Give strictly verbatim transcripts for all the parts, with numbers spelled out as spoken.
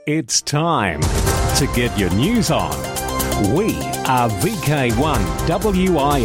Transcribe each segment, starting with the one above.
It's time to get your news on. We are V K one W I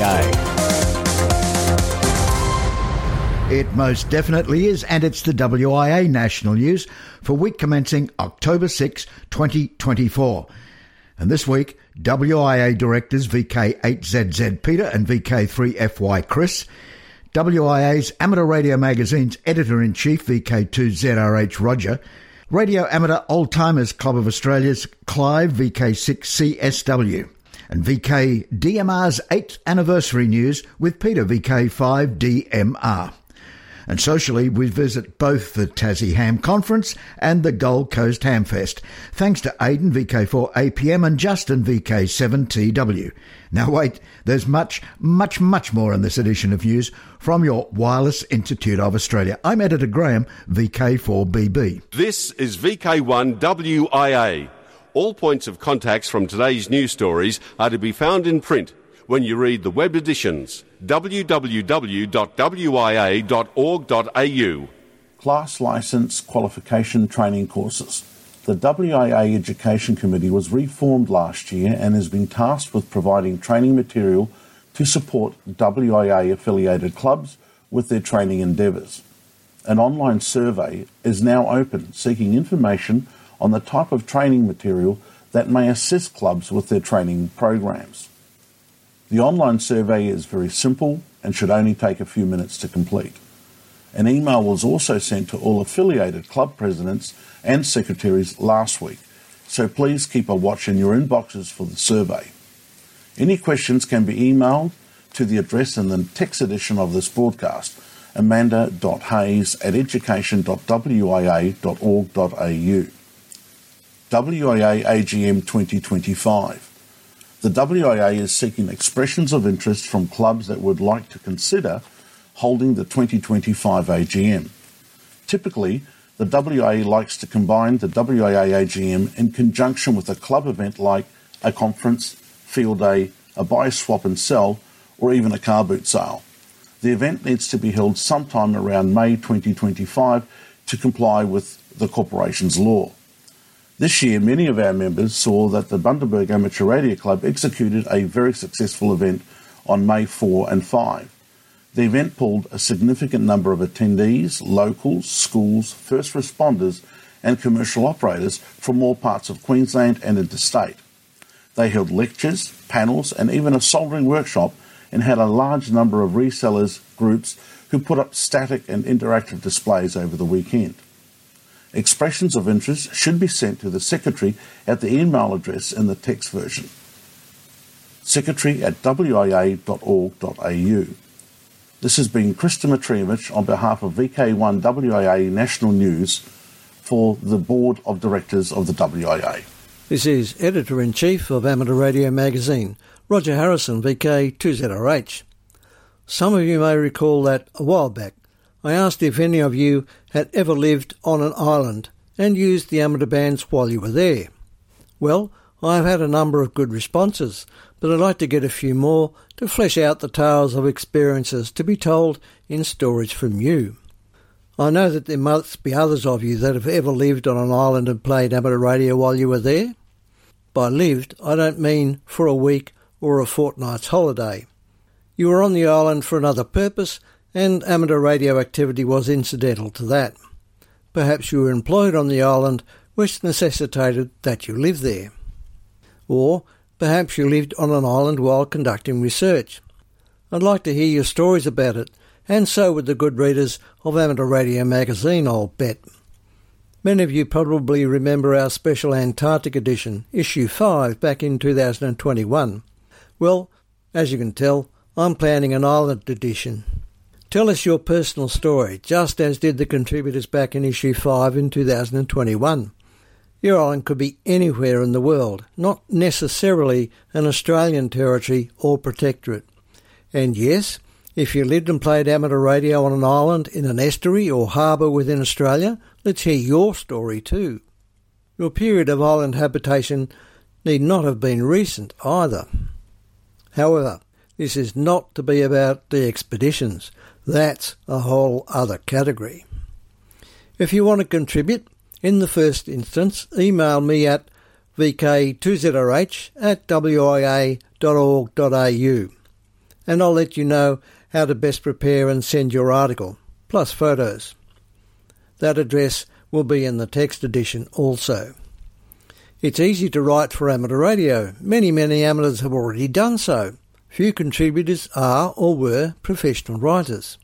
A. It most definitely is, and it's the W I A National News for week commencing October sixth, twenty twenty-four. And this week, W I A directors V K eight Z Z Peter and V K three F Y Chris, W I A's Amateur Radio Magazine's Editor-in-Chief V K two Z R H Roger, Radio Amateur Old Timers Club of Australia's Clive V K six C S W, and V K D M R's eighth anniversary news with Peter V K five D M R. And socially, we visit both the Tassie Ham Conference and the Gold Coast Hamfest, thanks to Aidan V K four A P M and Justin V K seven T W. Now wait, there's much, much, much more in this edition of news from your Wireless Institute of Australia. I'm Editor Graham, V K four B B. This is V K one W I A. All points of contacts from today's news stories are to be found in print when you read the web editions, w w w dot w i a dot org dot a u. Class Licence Qualification Training Courses. The W I A Education Committee was reformed last year and has been tasked with providing training material to support W I A-affiliated clubs with their training endeavours. An online survey is now open seeking information on the type of training material that may assist clubs with their training programs. The online survey is very simple and should only take a few minutes to complete. An email was also sent to all affiliated club presidents and secretaries last week, so please keep a watch in your inboxes for the survey. Any questions can be emailed to the address in the text edition of this broadcast, amanda dot hayes at education dot w i a dot org dot a u. W I A A G M twenty twenty-five. The W I A is seeking expressions of interest from clubs that would like to consider holding the twenty twenty-five A G M. Typically, the W I A likes to combine the W I A A G M in conjunction with a club event like a conference, field day, a buy, swap and sell, or even a car boot sale. The event needs to be held sometime around May twenty twenty-five to comply with the corporation's law. This year, many of our members saw that the Bundaberg Amateur Radio Club executed a very successful event on May fourth and fifth. The event pulled a significant number of attendees, locals, schools, first responders and commercial operators from all parts of Queensland and interstate. They held lectures, panels and even a soldering workshop and had a large number of resellers groups who put up static and interactive displays over the weekend. Expressions of interest should be sent to the Secretary at the email address in the text version, secretary at w i a dot org dot a u. This has been Krista Matrievich on behalf of V K one W I A National News for the Board of Directors of the W I A. This is Editor-in-Chief of Amateur Radio Magazine, Roger Harrison, V K two Z R H. Some of you may recall that a while back I asked if any of you had ever lived on an island and used the amateur bands while you were there. Well, I've had a number of good responses, but I'd like to get a few more to flesh out the tales of experiences to be told in stories from you. I know that there must be others of you that have ever lived on an island and played amateur radio while you were there. By lived, I don't mean for a week or a fortnight's holiday. You were on the island for another purpose, and amateur radio activity was incidental to that. Perhaps you were employed on the island, which necessitated that you live there. Or perhaps you lived on an island while conducting research. I'd like to hear your stories about it, and so would the good readers of Amateur Radio Magazine, I'll bet. Many of you probably remember our special Antarctic edition, issue five, back in two thousand twenty-one. Well, as you can tell, I'm planning an island edition. Tell us your personal story, just as did the contributors back in issue five in two thousand twenty-one. Your island could be anywhere in the world, not necessarily an Australian territory or protectorate. And yes, if you lived and played amateur radio on an island in an estuary or harbour within Australia, let's hear your story too. Your period of island habitation need not have been recent either. However, this is not to be about the expeditions. That's a whole other category. If you want to contribute, In the first instance, email me at v k two z r h at w i a dot org dot a u and I'll let you know how to best prepare and send your article, plus photos. That address will be in the text edition also. It's easy to write for amateur radio. Many, many amateurs have already done so. Few contributors are or were professional writers.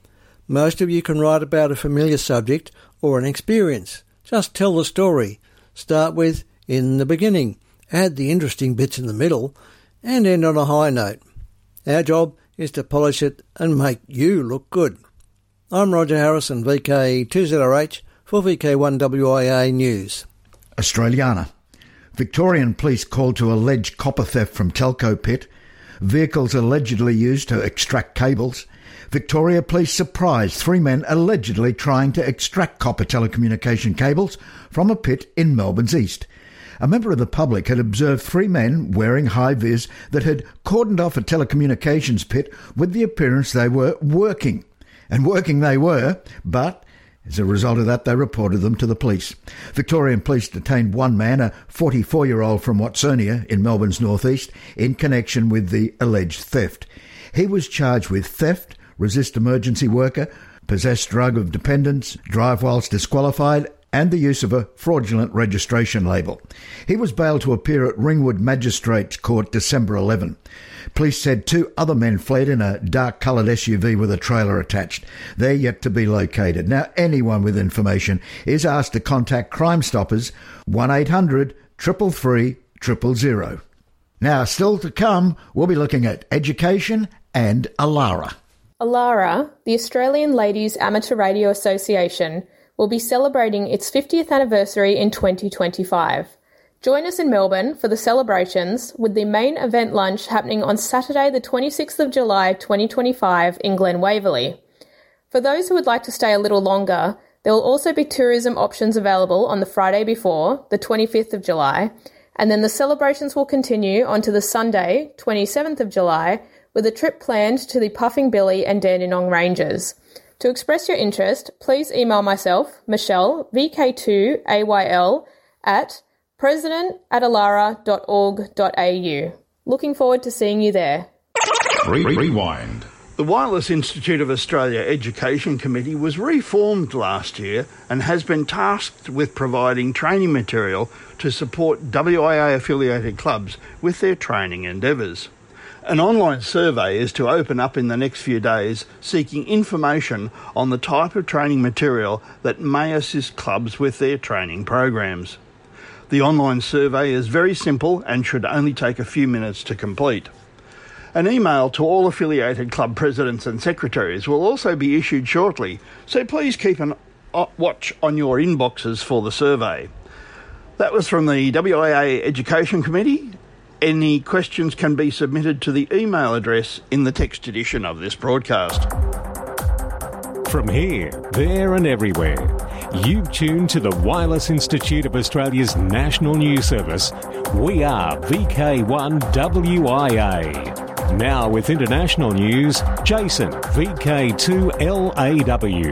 Most of you can write about a familiar subject or an experience. Just tell the story. Start with in the beginning, add the interesting bits in the middle, and end on a high note. Our job is to polish it and make you look good. I'm Roger Harrison, V K two Z R H for V K one W I A News. Australiana. Victorian police called to alleged copper theft from Telco pit. Vehicles allegedly used to extract cables. Victoria Police surprised three men allegedly trying to extract copper telecommunication cables from a pit in Melbourne's east. A member of the public had observed three men wearing high-vis that had cordoned off a telecommunications pit with the appearance they were working. And working they were, but as a result of that, they reported them to the police. Victorian Police detained one man, a forty-four-year-old from Watsonia in Melbourne's northeast, in connection with the alleged theft. He was charged with theft, resist emergency worker, possess drug of dependence, drive whilst disqualified, and the use of a fraudulent registration label. He was bailed to appear at Ringwood Magistrates Court December eleventh. Police said two other men fled in a dark-coloured S U V with a trailer attached. They're yet to be located. Now, anyone with information is asked to contact Crime Stoppers, one eight hundred, three three three, zero zero zero. Now, still to come, we'll be looking at education and ALARA. ALARA, the Australian Ladies Amateur Radio Association, will be celebrating its fiftieth anniversary in twenty twenty-five. Join us in Melbourne for the celebrations, with the main event lunch happening on Saturday the twenty-sixth of July twenty twenty-five in Glen Waverley. For those who would like to stay a little longer, there will also be tourism options available on the Friday before, the twenty-fifth of July, and then the celebrations will continue onto the Sunday, twenty-seventh of July, with a trip planned to the Puffing Billy and Dandenong Ranges. To express your interest, please email myself, Michelle, V K two A Y L, at president at alara dot org dot a u. Looking forward to seeing you there. Rewind. The Wireless Institute of Australia Education Committee was reformed last year and has been tasked with providing training material to support W I A-affiliated clubs with their training endeavours. An online survey is to open up in the next few days, seeking information on the type of training material that may assist clubs with their training programs. The online survey is very simple and should only take a few minutes to complete. An email to all affiliated club presidents and secretaries will also be issued shortly, so please keep an watch on your inboxes for the survey. That was from the W I A Education Committee. Any questions can be submitted to the email address in the text edition of this broadcast. From here, there and everywhere, you've tuned to the Wireless Institute of Australia's national news service. We are V K one W I A. Now with international news, Jason, V K two L A W.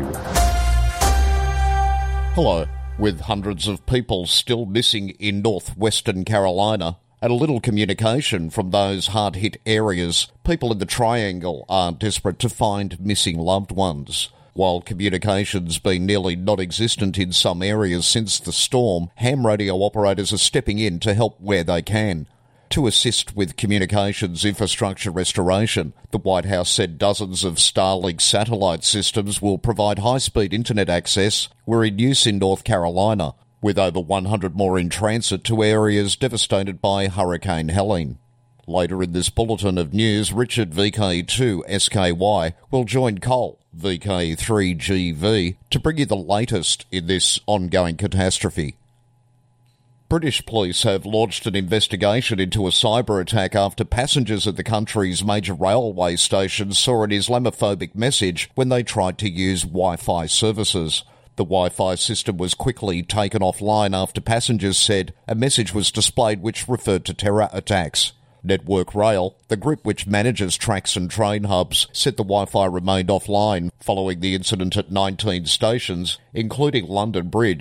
Hello. With hundreds of people still missing in northwestern Carolina, and a little communication from those hard-hit areas, people in the Triangle are desperate to find missing loved ones. While communication's been nearly non-existent in some areas since the storm, ham radio operators are stepping in to help where they can. To assist with communications infrastructure restoration, the White House said dozens of Starlink satellite systems will provide high-speed internet access were in use in North Carolina, with over one hundred more in transit to areas devastated by Hurricane Helene. Later in this bulletin of news, Richard V K two S K Y will join Cole V K three G V to bring you the latest in this ongoing catastrophe. British police have launched an investigation into a cyber attack after passengers at the country's major railway stations saw an Islamophobic message when they tried to use Wi-Fi services. The Wi-Fi system was quickly taken offline after passengers said a message was displayed which referred to terror attacks. Network Rail, the group which manages tracks and train hubs, said the Wi-Fi remained offline following the incident at nineteen stations, including London Bridge,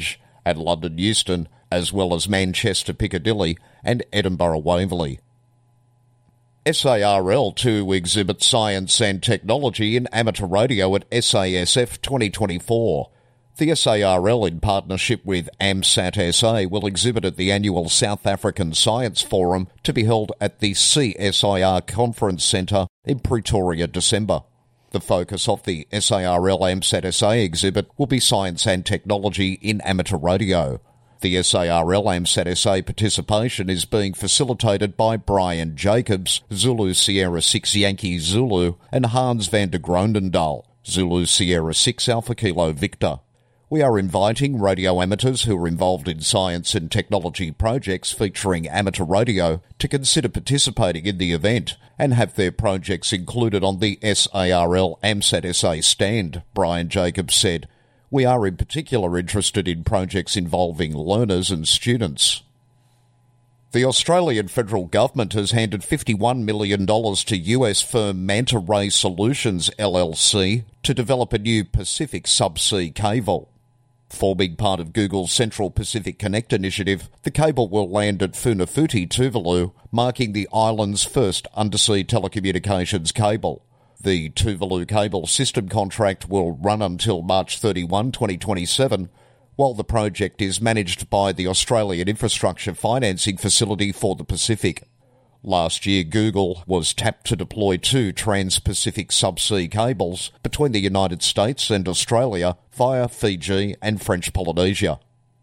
and London Euston, as well as Manchester Piccadilly and Edinburgh Waverley. S A R L to exhibit science and technology in amateur radio at S A S F twenty twenty-four. The S A R L, in partnership with AMSAT S A, will exhibit at the annual South African Science Forum to be held at the C S I R Conference Centre in Pretoria, December. The focus of the S A R L AMSAT S A exhibit will be science and technology in amateur radio. The S A R L AMSAT S A participation is being facilitated by Brian Jacobs, Zulu Sierra six Yankee Zulu, and Hans van der Gronendal, Zulu Sierra six Alpha Kilo Victor. We are inviting radio amateurs who are involved in science and technology projects featuring amateur radio to consider participating in the event and have their projects included on the S A R L AMSAT S A stand, Brian Jacobs said. We are in particular interested in projects involving learners and students. The Australian federal government has handed fifty-one million dollars to U S firm Manta Ray Solutions L L C to develop a new Pacific subsea cable. Forming part of Google's Central Pacific Connect initiative, the cable will land at Funafuti, Tuvalu, marking the island's first undersea telecommunications cable. The Tuvalu cable system contract will run until March thirty-first, twenty twenty-seven, while the project is managed by the Australian Infrastructure Financing Facility for the Pacific. Last year, Google was tapped to deploy two trans-Pacific subsea cables between the United States and Australia via Fiji and French Polynesia.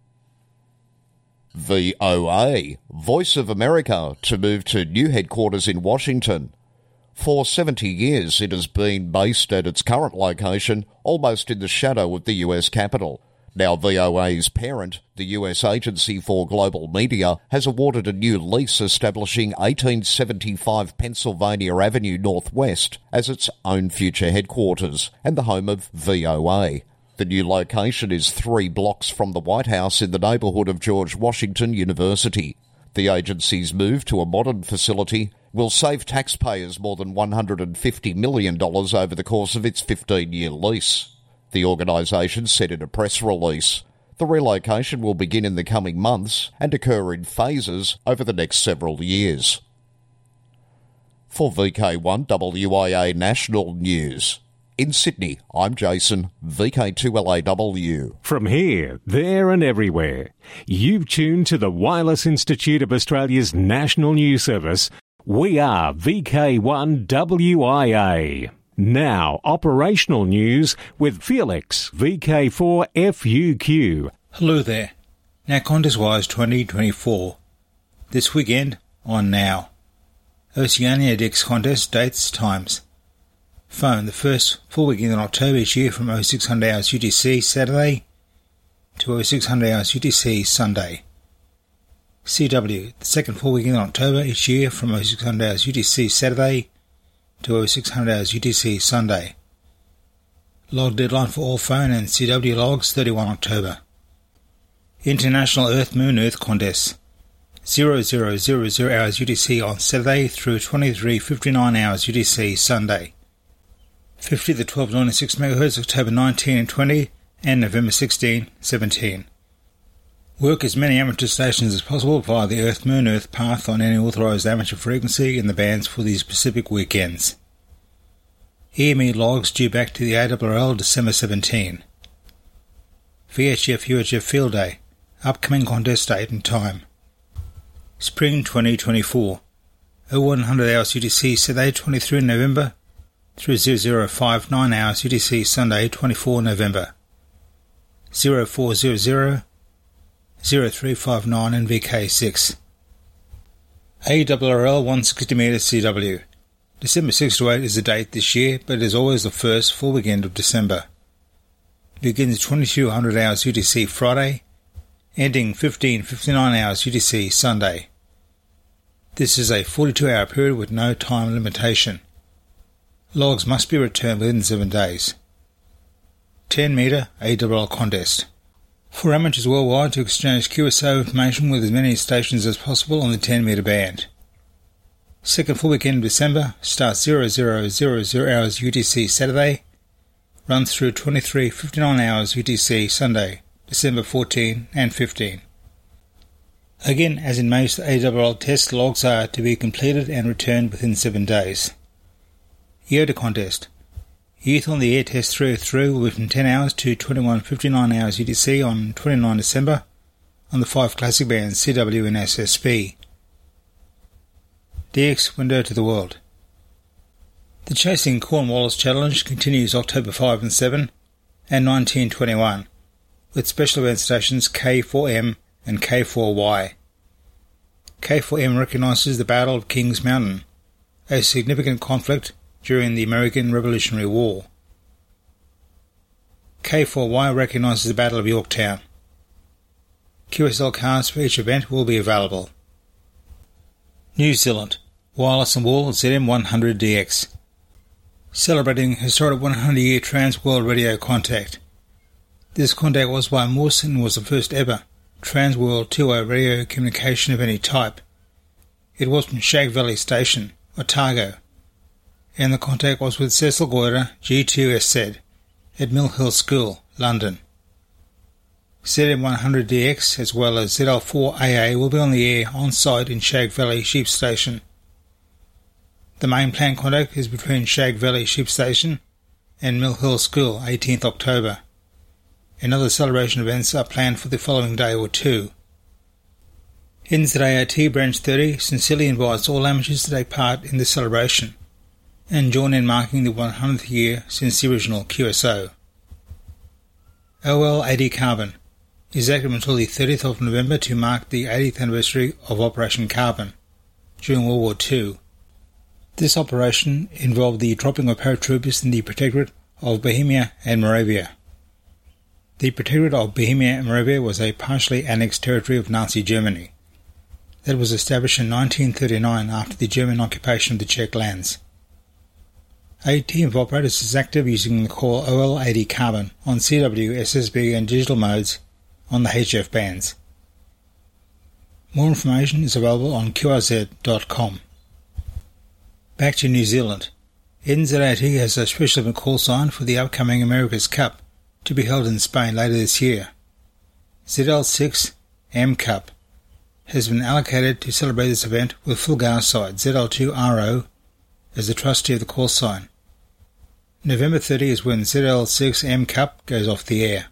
V O A, Voice of America, to move to new headquarters in Washington. For seventy years, it has been based at its current location, almost in the shadow of the U S Capitol. Now V O A's parent, the U S Agency for Global Media, has awarded a new lease establishing eighteen seventy-five Pennsylvania Avenue Northwest as its own future headquarters and the home of V O A. The new location is three blocks from the White House in the neighbourhood of George Washington University. The agency's move to a modern facility will save taxpayers more than one hundred fifty million dollars over the course of its fifteen-year lease. The organisation said in a press release, the relocation will begin in the coming months and occur in phases over the next several years. For V K one W I A National News, in Sydney, I'm Jason, V K two L A W. From here, there and everywhere, you've tuned to the Wireless Institute of Australia's National News Service. We are V K one W I A. Now, operational news with Felix, V K four F U Q. Hello there. Now, Contest-wise twenty twenty-four. This weekend on Now. Oceania Dex Contest dates, times. Phone, the first full weekend in October each year from oh six hundred hours U T C Saturday to oh six hundred hours U T C Sunday. C W, the second full weekend in October each year from oh six hundred hours U T C Saturday to oh six hundred hours U T C Sunday. Log deadline for all phone and C W logs thirty-first October. International Earth Moon Earth Contest zero zero zero zero hours U T C on Saturday through twenty-three fifty-nine hours U T C Sunday. fifty to twelve ninety-six megahertz October nineteenth and twentieth and November sixteenth, seventeenth. Work as many amateur stations as possible via the Earth Moon Earth path on any authorised amateur frequency in the bands for these specific weekends. E M E logs due back to the A R L December seventeenth. V H F U H F Field Day, upcoming contest date and time. Spring twenty twenty-four, oh one hundred hours U T C Saturday twenty-third November through zero zero five nine hours U T C Sunday twenty-fourth November. zero four zero zero zero three five nine and V K six. A R R L one hundred sixty metre C W. December sixth to eighth is the date this year, but it is always the first full weekend of December. Begins twenty-two hundred hours U T C Friday, ending fifteen fifty-nine hours U T C Sunday. This is a forty-two hour period with no time limitation. Logs must be returned within seven days. ten metre A R R L contest. For amateurs worldwide to exchange Q S O information with as many stations as possible on the ten metre band. Second full weekend of December starts zero zero zero zero hours U T C Saturday, runs through twenty-three fifty-nine hours U T C Sunday, December fourteen and fifteen. Again, as in most A W L tests, logs are to be completed and returned within seven days. Yoda contest. Youth on the Air Test three oh three will be from ten hours to twenty-one fifty-nine hours U T C on the twenty-ninth of December on the five classic bands C W and S S B. D X Window to the World. The Chasing Cornwallis Challenge continues October fifth and seventh and nineteen twenty-one with special event stations K four M and K four Y. K four M recognises the Battle of Kings Mountain, a significant conflict during the American Revolutionary War. K four Y recognises the Battle of Yorktown. Q S L cards for each event will be available. New Zealand Wireless and Wall Z M one hundred D X. Celebrating historic one hundred year Trans World Radio contact. This contact was by Morse and was the first ever Trans World two-way radio communication of any type. It was from Shag Valley Station, Otago, and the contact was with Cecil Goyder, G two S Z, at Mill Hill School, London. Z M one hundred D X as well as Z L four A A will be on the air on-site in Shag Valley Sheep Station. The main planned contact is between Shag Valley Sheep Station and Mill Hill School, eighteenth October. And other celebration events are planned for the following day or two. N Z A R T Branch thirty sincerely invites all amateurs to take part in the celebration and join in marking the one hundredth year since the original Q S O. O L eighty Carbon is active until the thirtieth of November to mark the eightieth anniversary of Operation Carbon during World War Two. This operation involved the dropping of paratroopers in the Protectorate of Bohemia and Moravia. The Protectorate of Bohemia and Moravia was a partially annexed territory of Nazi Germany that was established in nineteen thirty-nine after the German occupation of the Czech lands. A team of operators is active using the call O L eighty Carbon on C W, S S B and digital modes on the H F bands. More information is available on Q R Z dot com. Back to New Zealand. N Z A T has a special event call sign for the upcoming America's Cup to be held in Spain later this year. Z L six M Cup has been allocated to celebrate this event with full Garside Z L two R O as the trustee of the call sign. November thirtieth is when Z L six M Cup goes off the air.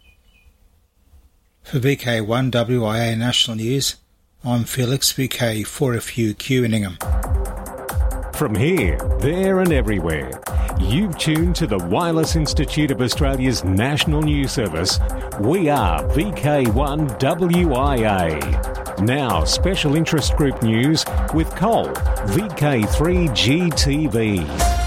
For V K one W I A National News, I'm Felix, V K four F U Q in Ingham. From here, there and everywhere, you've tuned to the Wireless Institute of Australia's National News Service. We are V K one W I A. Now, special interest group news with Cole, V K three G T V.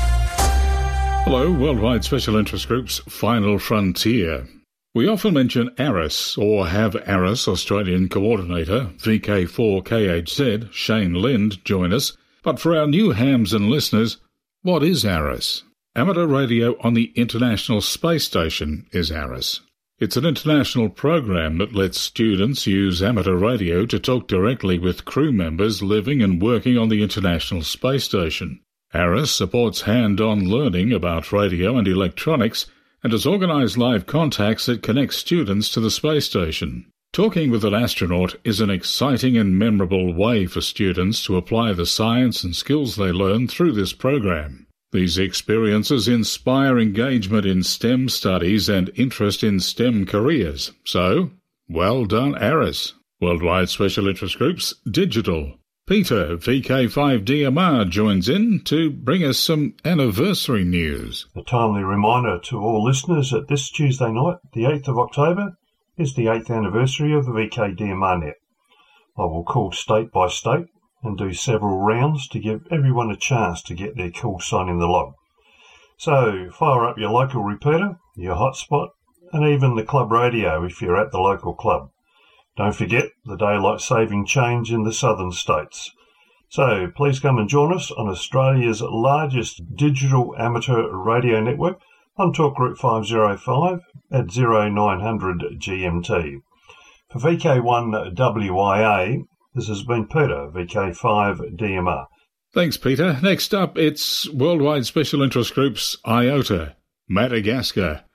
Hello, Worldwide Special Interest Group's Final Frontier. We often mention ARIS, or have ARIS Australian Coordinator, V K four K H Z, Shane Lind, join us. But for our new hams and listeners, what is ARIS? Amateur Radio on the International Space Station is ARIS. It's an international program that lets students use amateur radio to talk directly with crew members living and working on the International Space Station. ARIS supports hand-on learning about radio and electronics and has organised live contacts that connect students to the space station. Talking with an astronaut is an exciting and memorable way for students to apply the science and skills they learn through this program. These experiences inspire engagement in STEM studies and interest in STEM careers. So, well done, ARIS. Worldwide Special Interest Groups, Digital. Peter, V K five D M R, joins in to bring us some anniversary news. A timely reminder to all listeners that this Tuesday night, the eighth of October, is the eighth anniversary of the V K D M R net. I will call state by state and do several rounds to give everyone a chance to get their call sign in the log. So fire up your local repeater, your hotspot, and even the club radio if you're at the local club. Don't forget the daylight saving change in the southern states. So please come and join us on Australia's largest digital amateur radio network on Talk Route five oh five at oh nine hundred G M T. For V K one W I A, this has been Peter, V K five D M R. Thanks, Peter. Next up, it's Worldwide Special Interest Group's IOTA, Madagascar.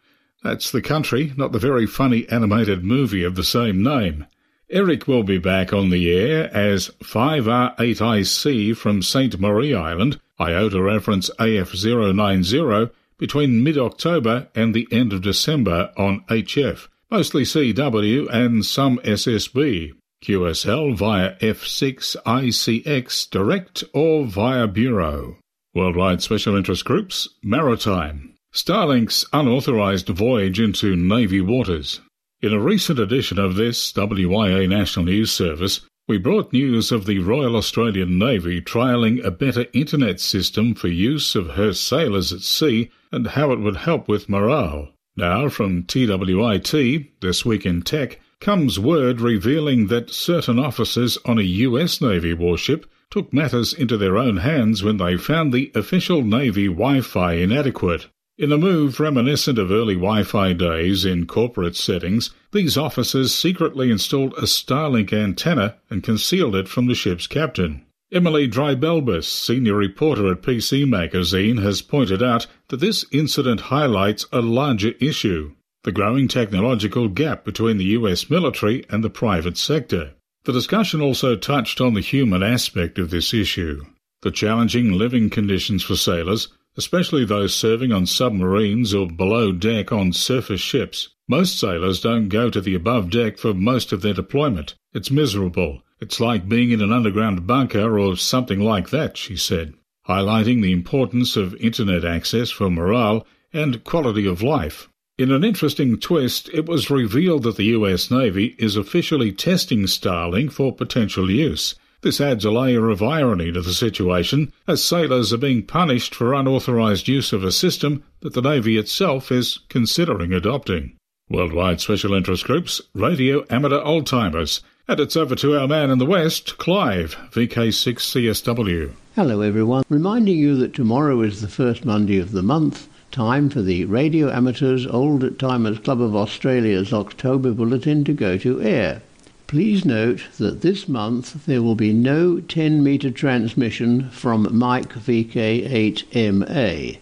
That's the country, not the very funny animated movie of the same name. Eric will be back on the air as five R eight I C from Saint Marie Island, IOTA reference A F zero nine zero, between mid-October and the end of December on H F, mostly C W and some S S B. Q S L via F six I C X direct or via Bureau. Worldwide Special Interest Groups, Maritime. Starlink's unauthorised voyage into Navy waters. In a recent edition of this W I A National News Service, we brought news of the Royal Australian Navy trialling a better internet system for use of her sailors at sea and how it would help with morale. Now, from T W I T, This Week in Tech, comes word revealing that certain officers on a U S Navy warship took matters into their own hands when they found the official Navy Wi-Fi inadequate. In a move reminiscent of early Wi-Fi days in corporate settings, these officers secretly installed a Starlink antenna and concealed it from the ship's captain. Emily Drybelbus, senior reporter at P C Magazine, has pointed out that this incident highlights a larger issue: the growing technological gap between the U S military and the private sector. The discussion also touched on the human aspect of this issue, the challenging living conditions for sailors, especially those serving on submarines or below deck on surface ships. Most sailors don't go to the above deck for most of their deployment. It's miserable. It's like being in an underground bunker or something like that, she said, highlighting the importance of internet access for morale and quality of life. In an interesting twist, it was revealed that the U S Navy is officially testing Starlink for potential use. This adds a layer of irony to the situation, as sailors are being punished for unauthorised use of a system that the Navy itself is considering adopting. Worldwide Special Interest Groups, Radio Amateur Oldtimers. And it's over to our man in the West, Clive, V K six C S W. Hello everyone, reminding you that tomorrow is the first Monday of the month, time for the Radio Amateurs Old Timers Club of Australia's October Bulletin to go to air. Please note that this month there will be no ten metre transmission from Mike V K eight M A.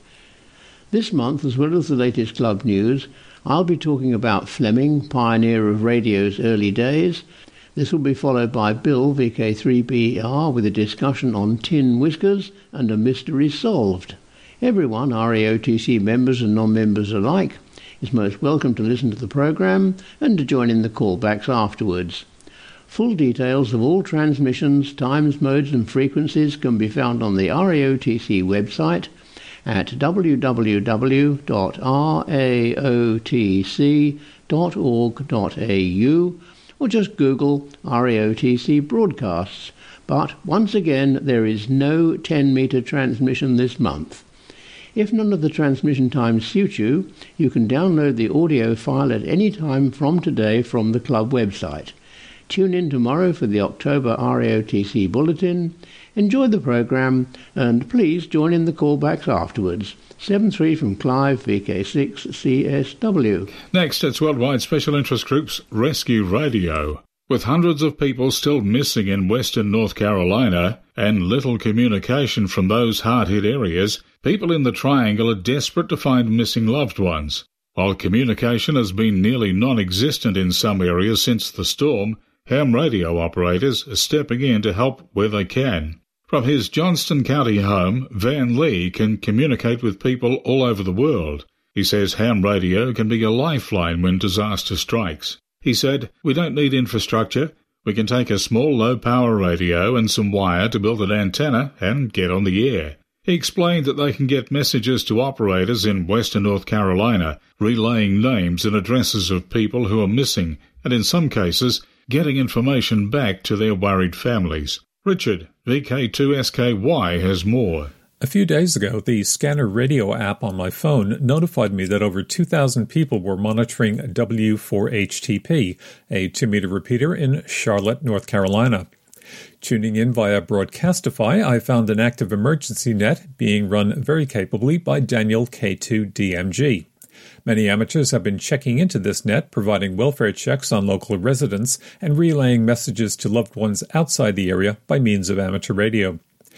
This month, as well as the latest club news, I'll be talking about Fleming, pioneer of radio's early days. This will be followed by Bill V K three B R with a discussion on tin whiskers and a mystery solved. Everyone, R A O T C members and non-members alike, is most welcome to listen to the programme and to join in the callbacks afterwards. Full details of all transmissions, times, modes and frequencies can be found on the R A O T C website at w w w dot r a o t c dot org dot a u or just Google R A O T C broadcasts. But once again, there is no ten metre transmission this month. If none of the transmission times suit you, you can download the audio file at any time from today from the club website. Tune in tomorrow for the October R A O T C Bulletin. Enjoy the programme and please join in the callbacks afterwards. seven three from Clive, V K six C S W. Next, it's Worldwide Special Interest Group's Rescue Radio. With hundreds of people still missing in western North Carolina and little communication from those hard-hit areas, people in the Triangle are desperate to find missing loved ones. While communication has been nearly non-existent in some areas since the storm, ham radio operators are stepping in to help where they can. From his Johnston County home, Van Lee can communicate with people all over the world. He says ham radio can be a lifeline when disaster strikes. He said, "We don't need infrastructure. We can take a small low-power radio and some wire to build an antenna and get on the air." He explained that they can get messages to operators in western North Carolina, relaying names and addresses of people who are missing, and in some cases, getting information back to their worried families. Richard, V K two S K Y, has more. A few days ago, the Scanner Radio app on my phone notified me that over two thousand people were monitoring W four H T P, a two-meter repeater in Charlotte, North Carolina. Tuning in via Broadcastify, I found an active emergency net being run very capably by Daniel K two D M G. Many amateurs have been checking into this net, providing welfare checks on local residents and relaying messages to loved ones outside the area by means of amateur radio.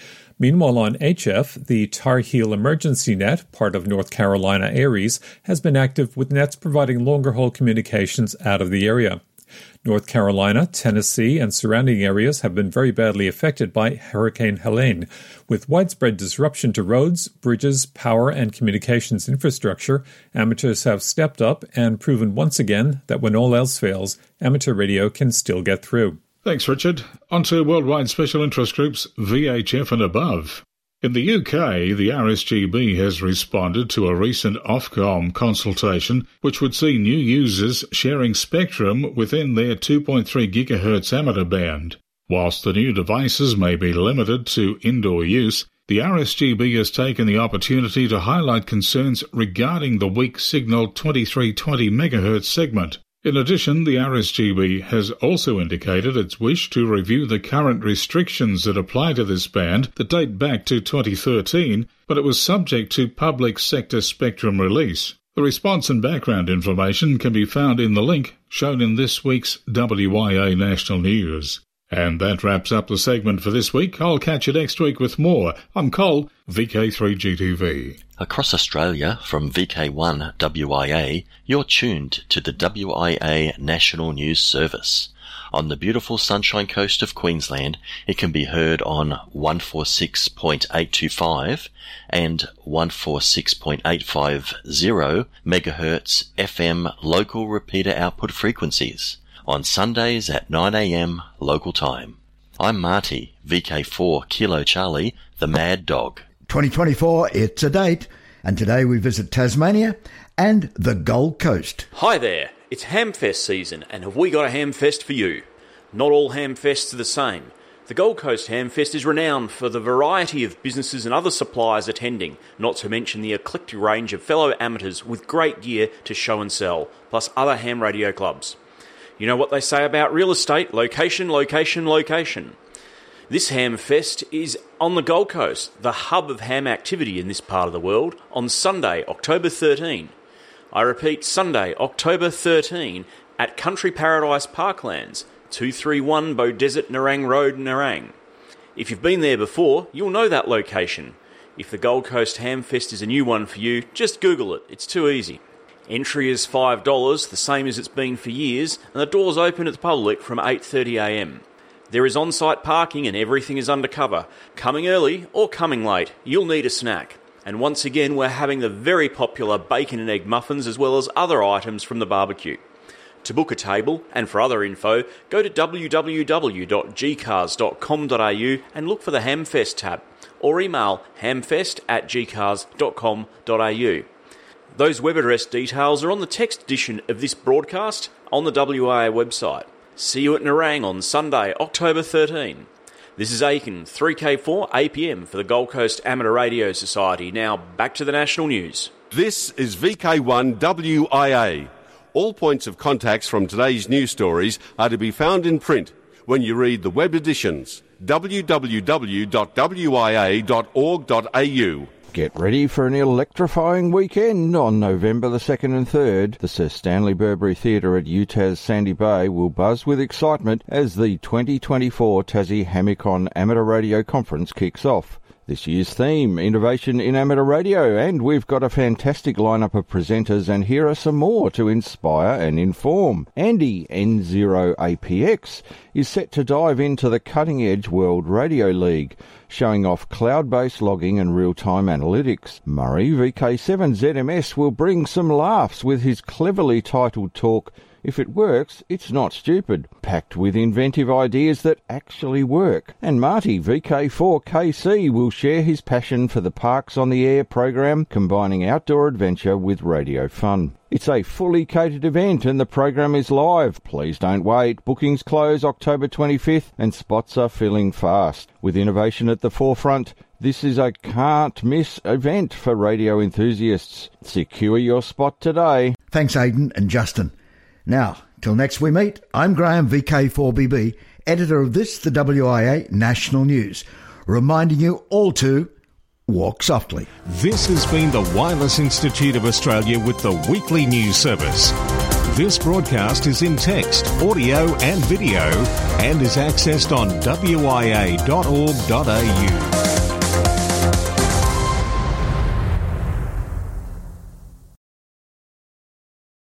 Meanwhile, on H F, the Tar Heel Emergency Net, part of North Carolina ARES, has been active with nets providing longer-haul communications out of the area. North Carolina, Tennessee, and surrounding areas have been very badly affected by Hurricane Helene, with widespread disruption to roads, bridges, power, and communications infrastructure. Amateurs have stepped up and proven once again that when all else fails, amateur radio can still get through. Thanks, Richard. On to Worldwide Special Interest Groups V H F and above. In the U K, the R S G B has responded to a recent Ofcom consultation which would see new users sharing spectrum within their two point three gigahertz amateur band. Whilst the new devices may be limited to indoor use, the R S G B has taken the opportunity to highlight concerns regarding the weak signal twenty-three twenty megahertz segment. In addition, the R S G B has also indicated its wish to review the current restrictions that apply to this band that date back to twenty thirteen, but it was subject to public sector spectrum release. The response and background information can be found in the link shown in this week's W I A National News. And that wraps up the segment for this week. I'll catch you next week with more. I'm Cole, V K three G T V. Across Australia, from V K one W I A, you're tuned to the W I A National News Service. On the beautiful Sunshine Coast of Queensland, it can be heard on one forty-six point eight two five and one forty-six point eight five zero megahertz F M local repeater output frequencies on Sundays at nine a m local time. I'm Marty, V K four Kilo Charlie, the Mad Dog. twenty twenty-four, it's a date, and today we visit Tasmania and the Gold Coast. Hi there, it's Hamfest season, and have we got a Hamfest for you? Not all Hamfests are the same. The Gold Coast Hamfest is renowned for the variety of businesses and other suppliers attending, not to mention the eclectic range of fellow amateurs with great gear to show and sell, plus other ham radio clubs. You know what they say about real estate? Location, location, location. This Hamfest is on the Gold Coast, the hub of ham activity in this part of the world, on Sunday, October thirteenth. I repeat, Sunday, October thirteenth, at Country Paradise Parklands, two thirty-one Beaudesert Nerang Road, Nerang. If you've been there before, you'll know that location. If the Gold Coast Hamfest is a new one for you, just Google it. It's too easy. Entry is five dollars, the same as it's been for years, and the doors open to the public from eight thirty a m. There is on-site parking and everything is undercover. Coming early or coming late, you'll need a snack. And once again, we're having the very popular bacon and egg muffins as well as other items from the barbecue. To book a table, and for other info, go to w w w dot g cars dot com dot a u and look for the Hamfest tab, or email hamfest at g cars dot com dot a u. Those web address details are on the text edition of this broadcast on the W I A website. See you at Nerang on Sunday, October thirteenth. This is Aiken, three K four A P M for the Gold Coast Amateur Radio Society. Now, back to the national news. This is V K one W I A. All points of contacts from today's news stories are to be found in print when you read the web editions, w w w dot w i a dot org dot a u. Get ready for an electrifying weekend on November the second and third. The Sir Stanley Burbury Theatre at U T A S Sandy Bay will buzz with excitement as the twenty twenty-four Tassie Hamicon Amateur Radio Conference kicks off. This year's theme, Innovation in Amateur Radio, and we've got a fantastic lineup of presenters, and here are some more to inspire and inform. Andy, N zero A P X, is set to dive into the cutting-edge World Radio League, showing off cloud-based logging and real-time analytics. Murray, V K seven Z M S, will bring some laughs with his cleverly titled talk, If It Works, It's Not Stupid, packed with inventive ideas that actually work. And Marty, V K four K C, will share his passion for the Parks on the Air program, combining outdoor adventure with radio fun. It's a fully catered event and the program is live. Please don't wait. Bookings close October twenty-fifth and spots are filling fast. With innovation at the forefront, this is a can't-miss event for radio enthusiasts. Secure your spot today. Thanks, Aidan and Justin. Now, till next we meet, I'm Graham, V K four B B, editor of this, the W I A National News, reminding you all to walk softly. This has been the Wireless Institute of Australia with the weekly news service. This broadcast is in text, audio and video and is accessed on w i a dot org dot a u.